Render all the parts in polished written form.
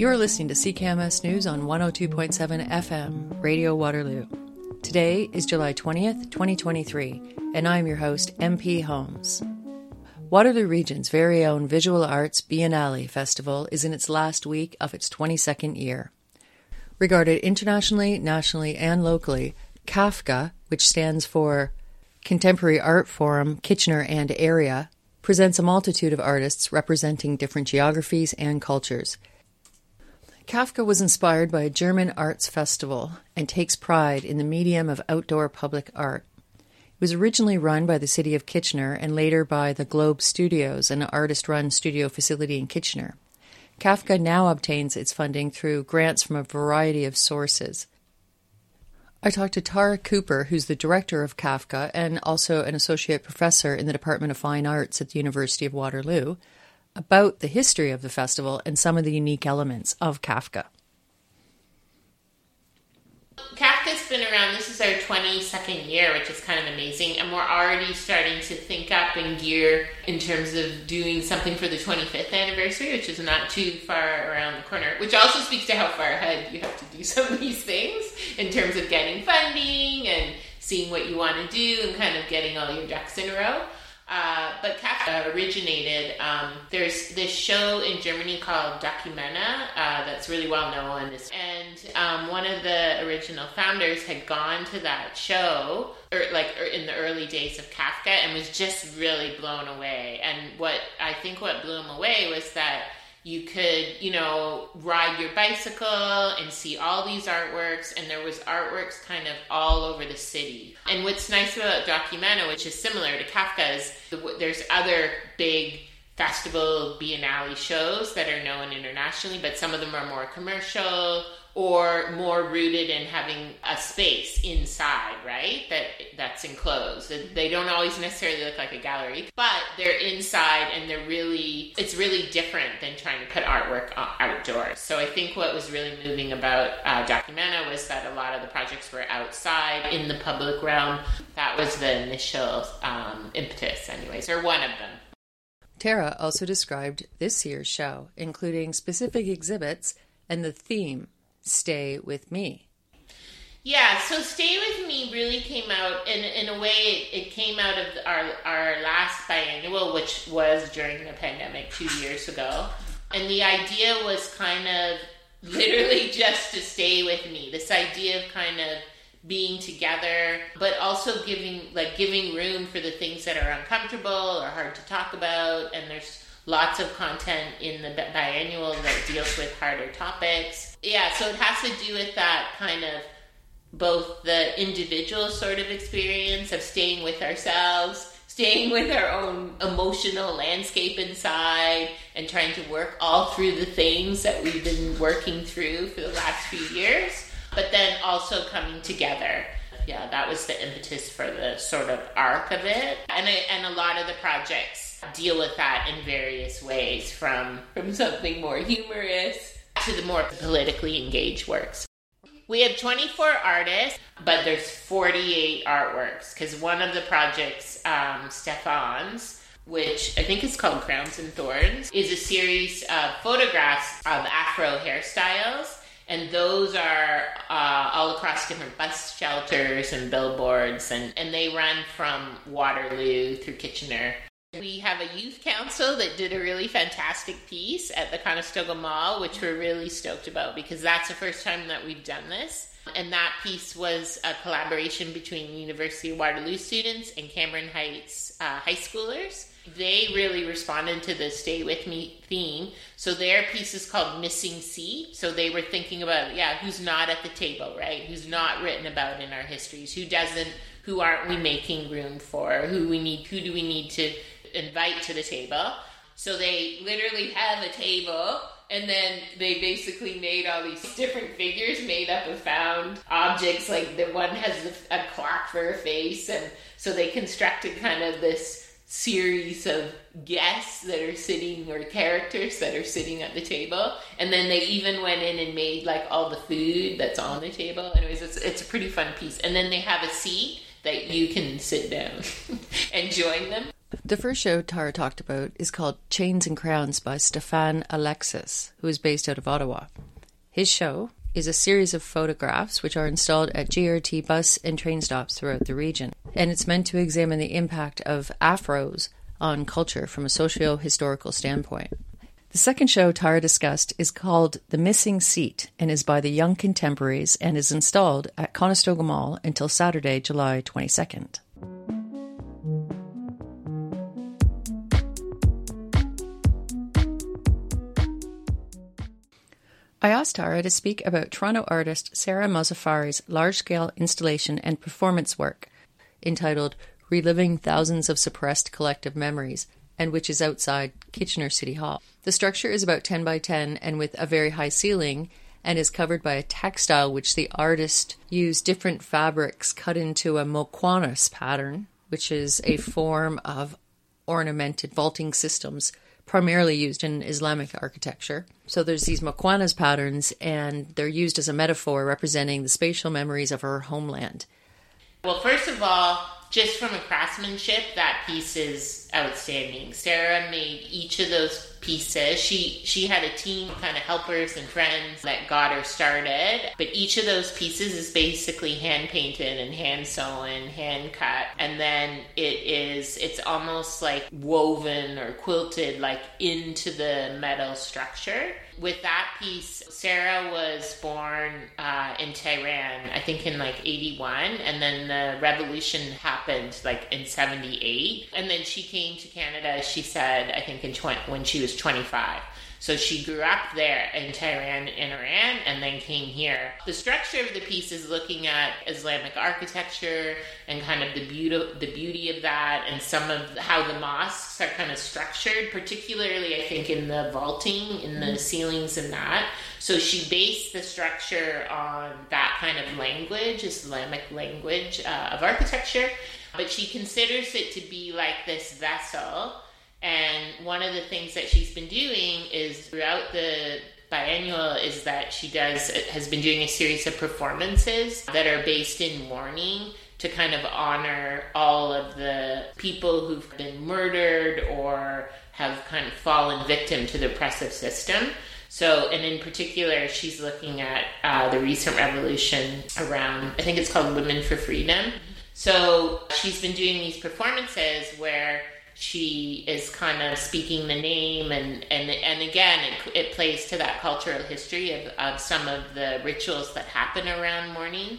You're listening to CKMS News on 102.7 FM, Radio Waterloo. Today is July 20th, 2023, and I'm your host, MP Holmes. Waterloo Region's very own Visual Arts Biennale Festival is in its last week of its 22nd year. Regarded internationally, nationally, and locally, CAFCA, which stands for Contemporary Art Forum Kitchener and Area, presents a multitude of artists representing different geographies and cultures. CAFCA was inspired by a German arts festival and takes pride in the medium of outdoor public art. It was originally run by the City of Kitchener and later by the Globe Studios, an artist-run studio facility in Kitchener. CAFCA now obtains its funding through grants from a variety of sources. I talked to Tara Cooper, who's the director of CAFCA and also an associate professor in the Department of Fine Arts at the University of Waterloo, about the history of the festival and some of the unique elements of CAFCA. CAFCA's been around, this is our 22nd year, which is kind of amazing, and we're already starting to think up in gear in terms of doing something for the 25th anniversary, which is not too far around the corner, which also speaks to how far ahead you have to do some of these things in terms of getting funding and seeing what you want to do and kind of getting all your ducks in a row. But CAFCA originated, there's this show in Germany called Documenta that's really well known. And one of the original founders had gone to that show in the early days of CAFCA and was just really blown away. And what blew him away was that you could, ride your bicycle and see all these artworks, and there was artworks kind of all over the city. And what's nice about Documenta, which is similar to CAFCA, is there's other big festival biennale shows that are known internationally, but some of them are more commercial or more rooted in having a space inside, right? That's enclosed. They don't always necessarily look like a gallery, but they're inside and it's really different than trying to put artwork outdoors. So I think what was really moving about Documenta was that a lot of the projects were outside in the public realm. That was the initial impetus anyways, or one of them. Tara also described this year's show, including specific exhibits and the theme, Stay With Me. Yeah, so Stay With Me really came out, in a way, it came out of our last biannual, which was during the pandemic 2 years ago. And the idea was kind of literally just to stay with me. This idea of kind of being together, but also giving room for the things that are uncomfortable or hard to talk about. And there's lots of content in the biannual that deals with harder topics. Yeah, so it has to do with that kind of both the individual sort of experience of staying with ourselves, staying with our own emotional landscape inside, and trying to work all through the things that we've been working through for the last few years, but then also coming together. Yeah, that was the impetus for the sort of arc of it. And a lot of the projects deal with that in various ways, from something more humorous to the more politically engaged works. We have 24 artists, but there's 48 artworks, because one of the projects, Stefan's, which I think is called Crowns and Thorns, is a series of photographs of Afro hairstyles. And those are all across different bus shelters and billboards, and they run from Waterloo through Kitchener. We have a youth council that did a really fantastic piece at the Conestoga Mall, which we're really stoked about because that's the first time that we've done this. And that piece was a collaboration between University of Waterloo students and Cameron Heights high schoolers. They really responded to the Stay With Me theme. So their piece is called Missing Seat. So they were thinking about, who's not at the table, right? Who's not written about in our histories? Who aren't we making room for? Who do we need to invite to the table? So they literally have a table, and then they basically made all these different figures made up of found objects. Like the one has a clock for a face, and so they constructed kind of this series of guests that are sitting, or characters that are sitting at the table, and then they even went in and made like all the food that's on the table. Anyways, it's a pretty fun piece. And then they have a seat that you can sit down and join them. The first show Tara talked about is called Chains and Crowns by Stéphane Alexis, who is based out of Ottawa. His show is a series of photographs which are installed at GRT bus and train stops throughout the region, and it's meant to examine the impact of afros on culture from a socio-historical standpoint. The second show Tara discussed is called The Missing Seat and is by the Young Contemporaries and is installed at Conestoga Mall until Saturday, July 22nd. I asked Tara to speak about Toronto artist Sarah Mozaffari's large-scale installation and performance work entitled Reliving Thousands of Suppressed Collective Memories, and which is outside Kitchener City Hall. The structure is about 10 by 10 and with a very high ceiling and is covered by a textile which the artist used different fabrics cut into a moquanas pattern, which is a form of ornamented vaulting systems primarily used in Islamic architecture. So there's these moquanas patterns, and they're used as a metaphor representing the spatial memories of her homeland. Well, first of all, just from a craftsmanship, that piece is outstanding. Sarah made each of those pieces. She had a team of kind of helpers and friends that got her started, but each of those pieces is basically hand painted and hand sewn, hand cut, and then it's almost like woven or quilted like into the metal structure. With that piece, Sarah was born in Tehran, I think in like 81, and then the revolution happened like in 78, and then she came to Canada, she said, I think when she was 25. So she grew up there in Tehran, in Iran, and then came here. The structure of the piece is looking at Islamic architecture and kind of the beauty of that, and some of how the mosques are kind of structured, particularly I think in the vaulting, in the ceilings and that. So she based the structure on that kind of language, Islamic language of architecture, but she considers it to be like this vessel. And one of the things that she's been doing is throughout the biennial is that she has been doing a series of performances that are based in mourning to kind of honor all of the people who've been murdered or have kind of fallen victim to the oppressive system. So, and in particular, she's looking at the recent revolution around, I think it's called Women for Freedom. So she's been doing these performances where she is kind of speaking the name, and again, it plays to that cultural history of some of the rituals that happen around mourning.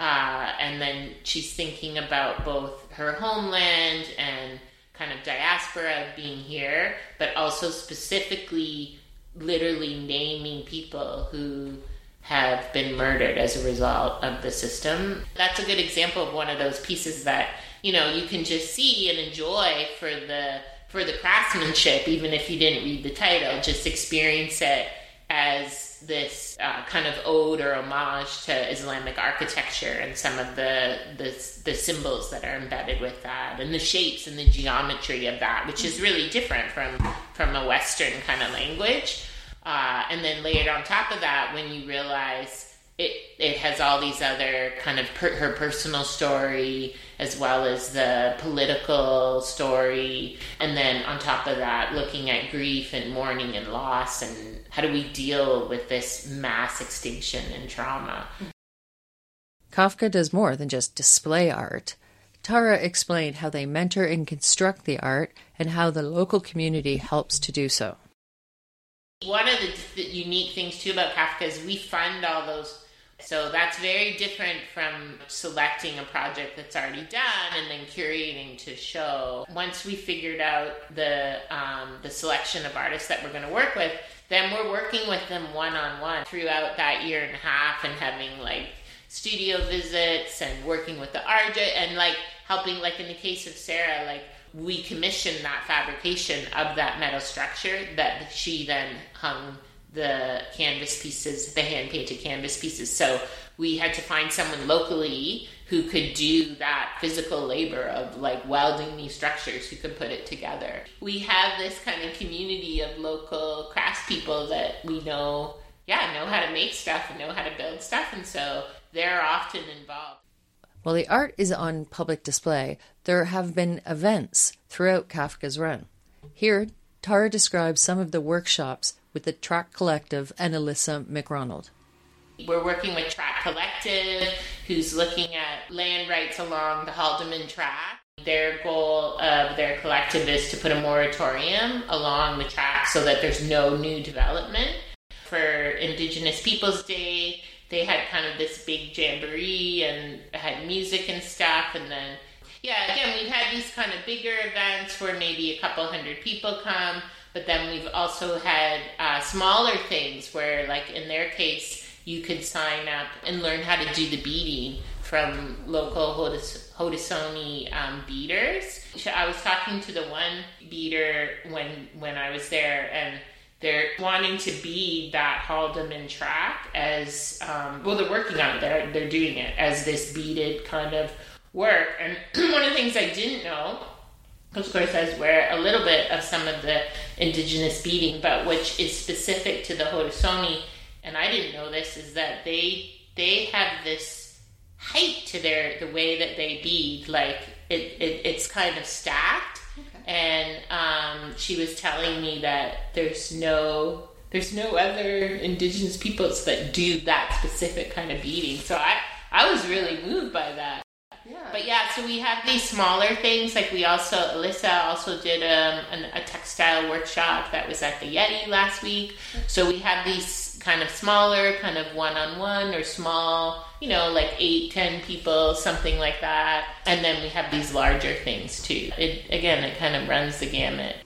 And then she's thinking about both her homeland and kind of diaspora of being here, but also specifically literally naming people who have been murdered as a result of the system. That's a good example of one of those pieces that, you know, you can just see and enjoy for the craftsmanship, even if you didn't read the title. Just experience it as this kind of ode or homage to Islamic architecture and some of the symbols that are embedded with that, and the shapes and the geometry of that, which is really different from a Western kind of language. And then layered on top of that, when you realize it has all these other kind of her personal story as well as the political story, and then on top of that, looking at grief and mourning and loss and how do we deal with this mass extinction and trauma. Kafka does more than just display art. Tara explained how they mentor and construct the art and how the local community helps to do so. One of the unique things too about Kafka is we fund all those. So that's very different from selecting a project that's already done and then curating to show. Once we figured out the selection of artists that we're going to work with, then we're working with them one-on-one throughout that year and a half, and having like studio visits and working with the art and like helping, like in the case of Sarah, like we commissioned that fabrication of that metal structure that she then hung the canvas pieces, the hand-painted canvas pieces. So we had to find someone locally who could do that physical labor of like welding these structures, who could put it together. We have this kind of community of local craftspeople that we know how to make stuff and know how to build stuff, and so they're often involved. While the art is on public display, there have been events throughout Kafka's run. Here, Tara describes some of the workshops with the Track Collective and Alyssa McRonald. We're working with Track Collective, who's looking at land rights along the Haldeman track. Their goal of their collective is to put a moratorium along the track so that there's no new development. For Indigenous Peoples Day, they had kind of this big jamboree and had music and stuff. And then, again, we've had these kind of bigger events where maybe a couple hundred people come. But then we've also had smaller things where, like in their case, you could sign up and learn how to do the beading from local Haudenosaunee beaders. I was talking to the one beader when I was there, and they're wanting to bead that Haldeman track as, they're working on it. They're doing it as this beaded kind of work. And one of the things I didn't know, of course, I was aware a little bit of some of the Indigenous beading, but which is specific to the Haudenosaunee, and I didn't know this, is that they have this height to the way that they bead, like it's kind of stacked. Okay. And she was telling me that there's no other Indigenous peoples that do that specific kind of beading. So I was really moved by that. Yeah. But so we have these smaller things. Like Alyssa also did a textile workshop that was at the Yeti last week. So we have these kind of smaller, kind of one-on-one or small, like 8-10 people, something like that. And then we have these larger things too. It kind of runs the gamut.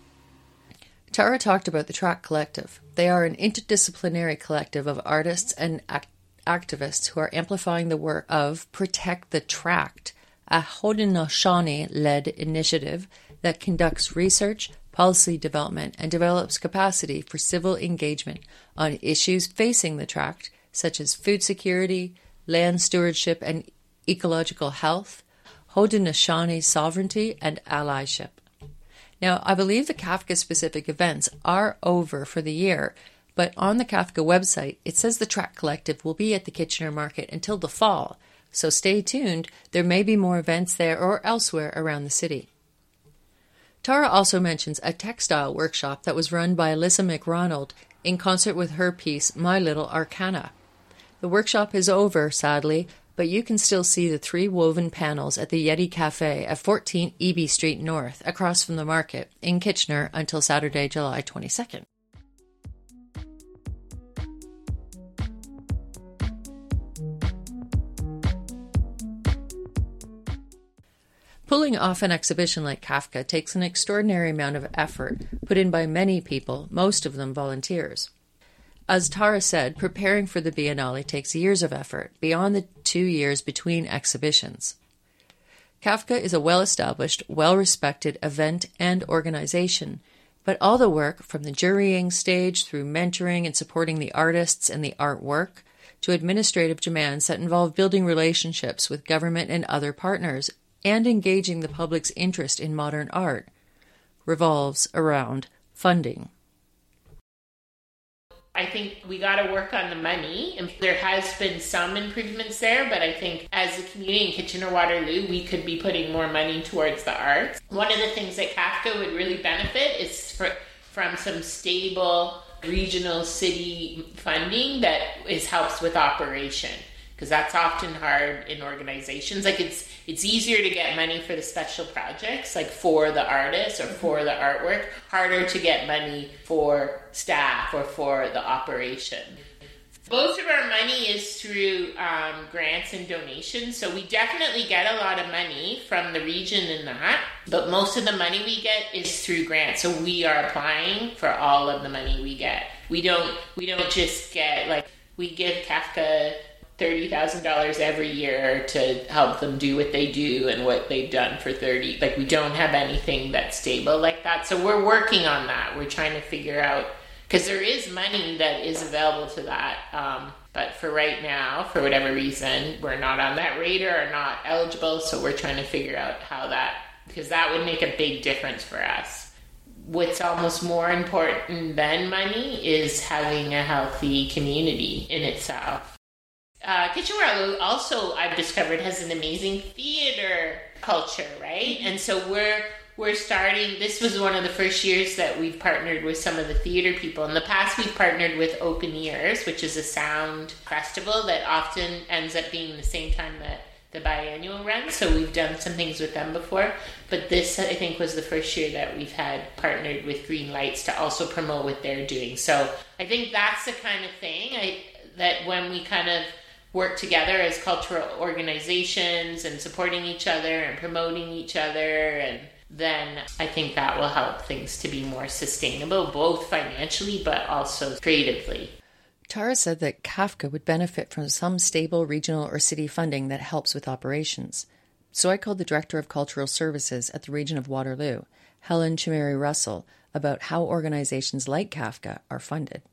Tara talked about the Track Collective. They are an interdisciplinary collective of artists and activists who are amplifying the work of Protect the Tract, a Haudenosaunee-led initiative that conducts research, policy development, and develops capacity for civil engagement on issues facing the tract, such as food security, land stewardship and ecological health, Haudenosaunee sovereignty, and allyship. Now, I believe the Kafka-specific events are over for the year, but on the Kafka website, it says the Track Collective will be at the Kitchener Market until the fall, so stay tuned. There may be more events there or elsewhere around the city. Tara also mentions a textile workshop that was run by Alyssa McRonald in concert with her piece, My Little Arcana. The workshop is over, sadly, but you can still see the 3 woven panels at the Yeti Cafe at 14 Eby Street North, across from the market, in Kitchener until Saturday, July 22nd. Pulling off an exhibition like Kafka takes an extraordinary amount of effort put in by many people, most of them volunteers. As Tara said, preparing for the Biennale takes years of effort, beyond the 2 years between exhibitions. Kafka is a well-established, well-respected event and organization, but all the work from the jurying stage through mentoring and supporting the artists and the artwork to administrative demands that involve building relationships with government and other partners and engaging the public's interest in modern art revolves around funding. I think we got to work on the money, and there has been some improvements there, but I think as a community in Kitchener-Waterloo, we could be putting more money towards the arts. One of the things that Kafka would really benefit is from some stable regional city funding that helps with operation, because that's often hard in organizations. Like it's easier to get money for the special projects, like for the artists or for the artwork, harder to get money for staff or for the operation. Most of our money is through grants and donations, so we definitely get a lot of money from the region in that, but most of the money we get is through grants, so we are applying for all of the money we get. We don't just get, like, we give Kafka $30,000 every year to help them do what they do and what they've done for 30. Like, we don't have anything that's stable like that. So we're working on that. We're trying to figure out, because there is money that is available to that. But for right now, for whatever reason, we're not on that radar or not eligible. So we're trying to figure out how that, because that would make a big difference for us. What's almost more important than money is having a healthy community in itself. Kitchener also, I've discovered, has an amazing theater culture, right? And so we're starting, this was one of the first years that we've partnered with some of the theater people. In the past, we've partnered with Open Ears, which is a sound festival that often ends up being the same time that the biannual runs. So we've done some things with them before. But this, I think, was the first year that we've had partnered with Green Lights to also promote what they're doing. So I think that's the kind of thing that when we kind of work together as cultural organizations and supporting each other and promoting each other, and then I think that will help things to be more sustainable, both financially but also creatively. Tara said that CAFCA would benefit from some stable regional or city funding that helps with operations. So I called the Director of Cultural Services at the Region of Waterloo, Helen Chimeri-Russell, about how organizations like CAFCA are funded.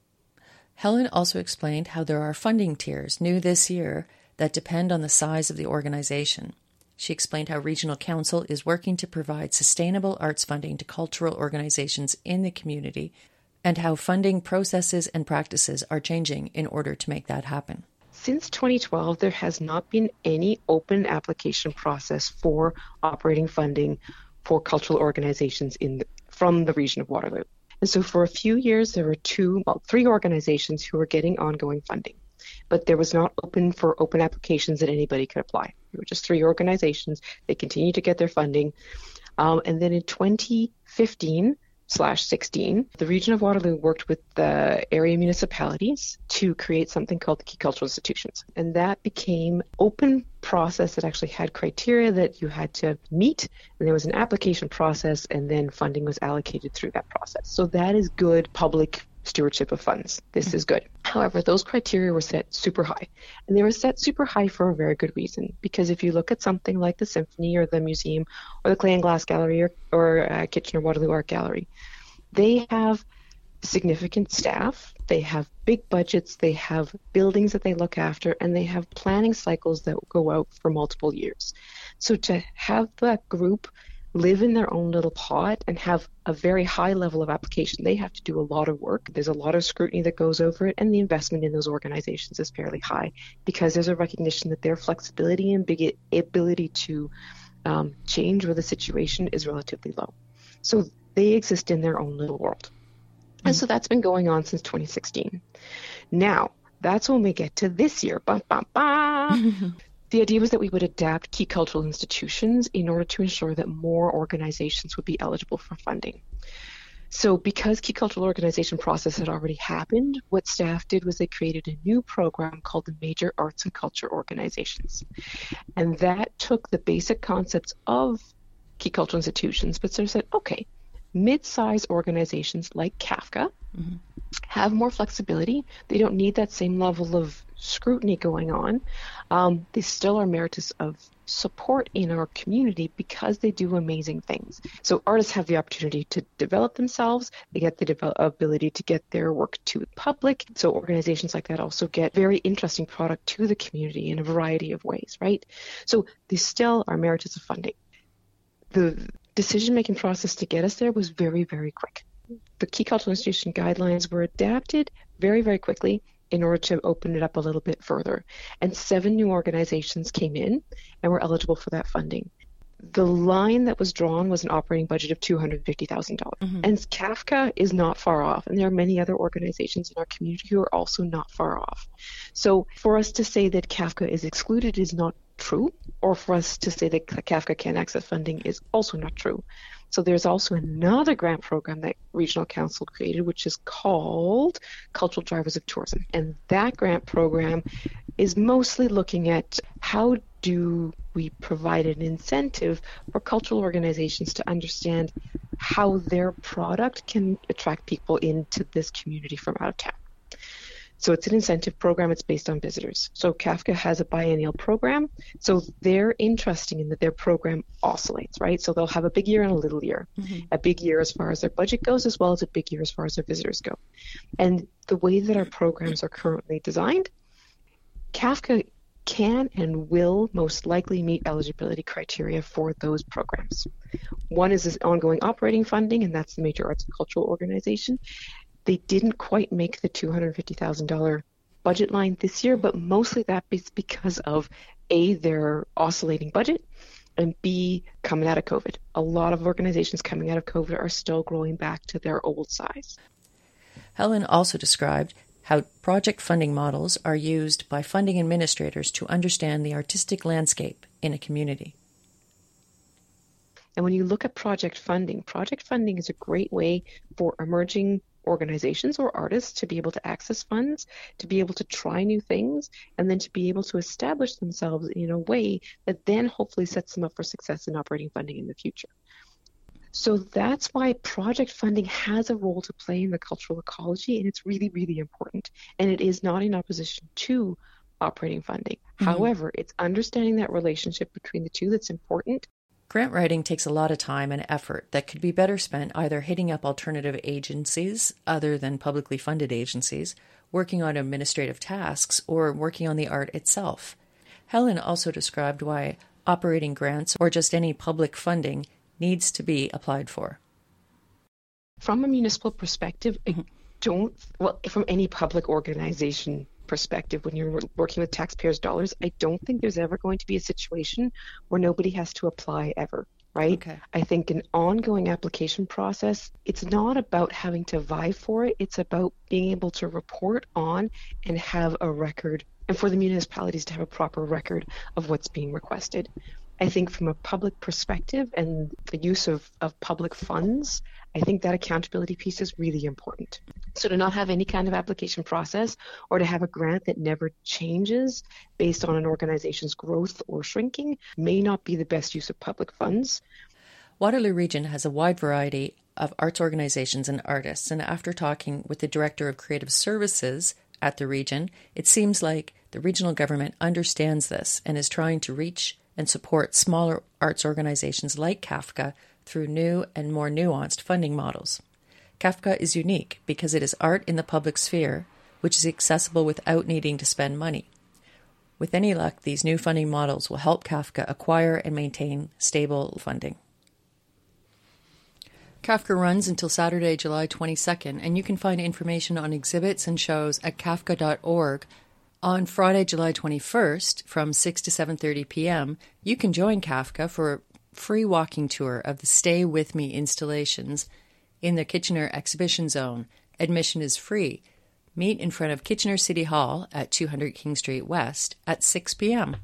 Helen also explained how there are funding tiers new this year that depend on the size of the organization. She explained how Regional Council is working to provide sustainable arts funding to cultural organizations in the community, and how funding processes and practices are changing in order to make that happen. Since 2012, there has not been any open application process for operating funding for cultural organizations from the region of Waterloo. And so for a few years, there were three organizations who were getting ongoing funding, but there was not open applications that anybody could apply. There were just three organizations. They continued to get their funding. And then in 2015/16, the region of Waterloo worked with the area municipalities to create something called the Key Cultural Institutions. And that became open process that actually had criteria that you had to meet. And there was an application process, and then funding was allocated through that process. So that is good public stewardship of funds. This is good. However, those criteria were set super high. And they were set super high for a very good reason. Because if you look at something like the Symphony or the Museum or the Clay and Glass Gallery or Kitchener-Waterloo Art Gallery, they have significant staff, they have big budgets, they have buildings that they look after, and they have planning cycles that go out for multiple years. So to have that group live in their own little pot and have a very high level of application, they have to do a lot of work. There's a lot of scrutiny that goes over it, and the investment in those organizations is fairly high because there's a recognition that their flexibility and big ability to change with a situation is relatively low. So they exist in their own little world. And so that's been going on since 2016. Now, that's when we get to this year. The idea was that we would adapt key cultural institutions in order to ensure that more organizations would be eligible for funding. So because key cultural organization process had already happened, what staff did was they created a new program called the Major Arts and Culture Organizations. And that took the basic concepts of key cultural institutions, but sort of said, okay, mid-size organizations like CAFCA have more flexibility. They don't need that same level of scrutiny going on. They still are meritorious of support in our community because they do amazing things. So artists have the opportunity to develop themselves. They get the ability to get their work to the public. So organizations like that also get very interesting product to the community in a variety of ways, right? So they still are meritorious of funding. The decision-making process to get us there was very, very quick. The key cultural institution guidelines were adapted very, very quickly in order to open it up a little bit further. And 7 new organizations came in and were eligible for that funding. The line that was drawn was an operating budget of $250,000. And CAFCA is not far off. And there are many other organizations in our community who are also not far off. So for us to say that CAFCA is excluded is not true, or for us to say that CAFCA can't access funding is also not true. So there's also another grant program that Regional Council created, which is called Cultural Drivers of Tourism. And that grant program is mostly looking at how do we provide an incentive for cultural organizations to understand how their product can attract people into this community from out of town. So it's an incentive program. It's based on visitors. So CAFCA has a biennial program. So they're interesting in that their program oscillates, right? So they'll have a big year and a little year. A big year as far as their budget goes, as well as a big year as far as their visitors go. And the way that our programs are currently designed, CAFCA can and will most likely meet eligibility criteria for those programs. One is this ongoing operating funding, and that's the Major Arts and Cultural Organization. They didn't quite make the $250,000 budget line this year, but mostly that is because of A, their oscillating budget, and B, coming out of COVID. A lot of organizations coming out of COVID are still growing back to their old size. Helen also described how project funding models are used by funding administrators to understand the artistic landscape in a community. And when you look at project funding is a great way for emerging organizations or artists to be able to access funds, to be able to try new things, and then to be able to establish themselves in a way that then hopefully sets them up for success in operating funding in the future. So that's why project funding has a role to play in the cultural ecology, and it's really, really important. And it is not in opposition to operating funding. Mm-hmm. However, it's understanding that relationship between the two that's important. Grant writing takes a lot of time and effort that could be better spent either hitting up alternative agencies other than publicly funded agencies, working on administrative tasks, or working on the art itself. Helen also described why operating grants or just any public funding needs to be applied for. From a municipal perspective, from any public organization perspective, when you're working with taxpayers' dollars, I don't think there's ever going to be a situation where nobody has to apply ever, right? Okay. I think an ongoing application process, it's not about having to vie for it, it's about being able to report on and have a record, and for the municipalities to have a proper record of what's being requested. I think from a public perspective and the use of public funds, I think that accountability piece is really important. So to not have any kind of application process or to have a grant that never changes based on an organization's growth or shrinking may not be the best use of public funds. Waterloo Region has a wide variety of arts organizations and artists, and after talking with the Director of Creative Services at the region, it seems like the regional government understands this and is trying to reach and support smaller arts organizations like CAFCA through new and more nuanced funding models. CAFCA is unique because it is art in the public sphere, which is accessible without needing to spend money. With any luck, these new funding models will help CAFCA acquire and maintain stable funding. CAFCA runs until Saturday, July 22nd, and you can find information on exhibits and shows at cafca.org. On Friday, July 21st, from 6 to 7:30 p.m., you can join CAFCA for a free walking tour of the Stay With Me installations in the Kitchener Exhibition Zone. Admission is free. Meet in front of Kitchener City Hall at 200 King Street West at 6 p.m.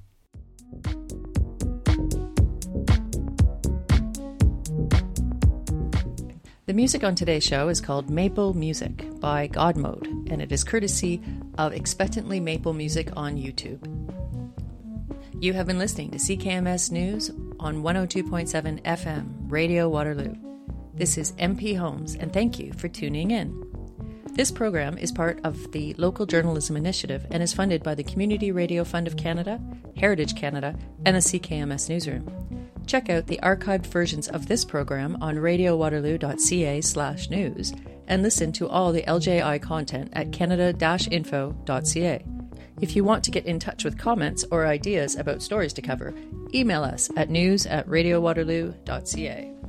The music on today's show is called Maple Music by God Mode, and it is courtesy of Expectantly Maple Music on YouTube. You have been listening to CKMS News on 102.7 FM, Radio Waterloo. This is MP Holmes, and thank you for tuning in. This program is part of the Local Journalism Initiative and is funded by the Community Radio Fund of Canada, Heritage Canada, and the CKMS Newsroom. Check out the archived versions of this program on radiowaterloo.ca/news and listen to all the LJI content at canada-info.ca. If you want to get in touch with comments or ideas about stories to cover, email us at news@radiowaterloo.ca.